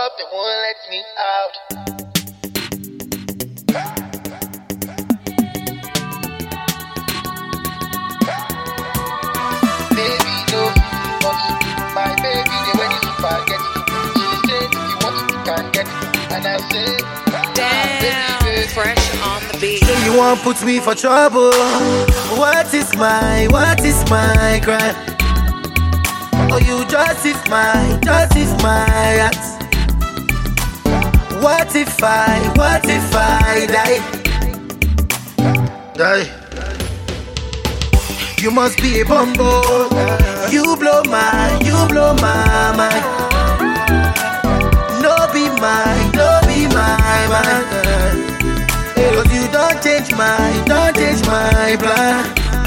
up, they won't let me out. Baby, no, but my baby, they ready to forget. She said, if you want it, you can get it. And I said, damn, fresh on the beat. Say you won't put me for trouble. What is my crime? Oh, you justify act. What if I die? You must be a bumbo. You blow my mind. No be my man. Cause you don't change my plan.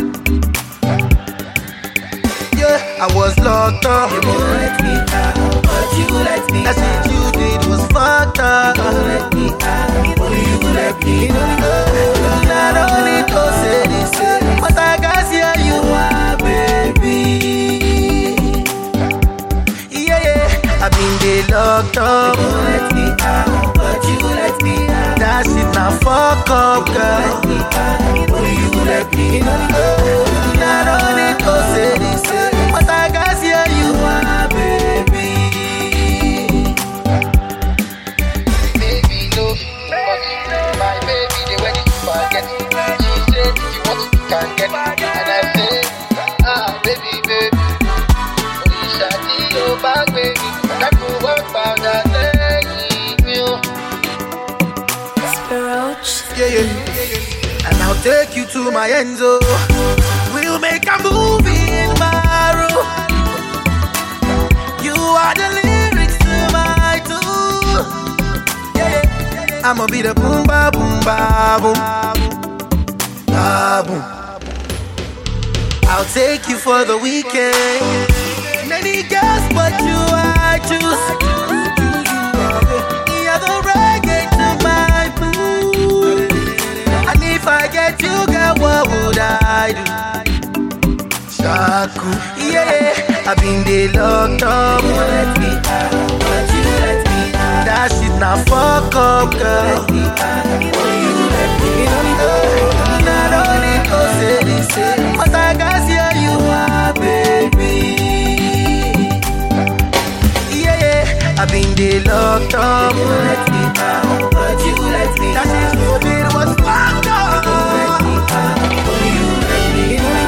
Yeah, I was locked up. You won't let me out, but you let me out. That shit you did was fucked up. You won't let me out, but you let me out. Not only to say this, but I guess here you are, baby. Yeah, I've been there locked up. You won't let me out, but you let me out. That shit now fuck up, girl. You won't let me out, but you let me out. Not only to say this, but I guess here you are, baby. baby, no, but my baby, they ready to forget. She said, if you want it, you can get it. And I said, baby, Orishati, oh, back, baby. That will work about that thing, Yeah. And I'll take you to my end zone. We'll make a movie in my room. You are the lyrics to my tune. Yeah. I'ma be the boom ba boom ba boom ba boom. I'll take you for the weekend. Many girls, but you I choose. You're the reggae to my mood. And if I get you, girl, what would I do? Shaku, yeah, I've been there locked up. You let me out, but you let me out. That shit now fuck up, girl. You let me out, you let me out. Not only to say this, but I guess here you are, baby. Yeah, I've been there locked up. You let me out, but you let me out. That shit stupid was fucked up. You let me out, but you let me out.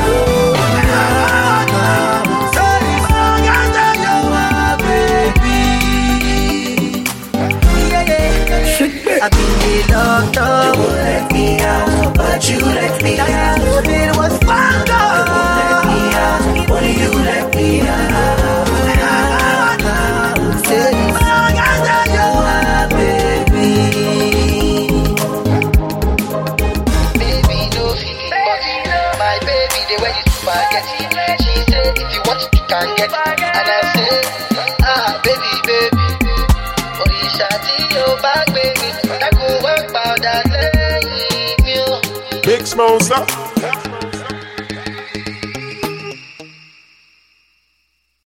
I've been locked up. You won't let me out, but you let me out. It was fucked up. You won't let me out, but you let me out. Say you are, baby. baby, no, but my baby, they ready to forget. She said, if you want it, you can get it. And I said, baby, Orishati, oh, back, baby. That go work about that thing, Big Smosa.